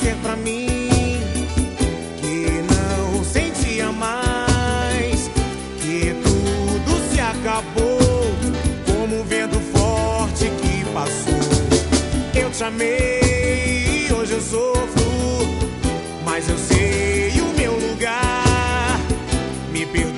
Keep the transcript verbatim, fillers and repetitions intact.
dizer pra mim que não sentia mais, que tudo se acabou, como um vento forte que passou. Eu te amei, hoje eu sofro, mas eu sei o meu lugar. Me perdoe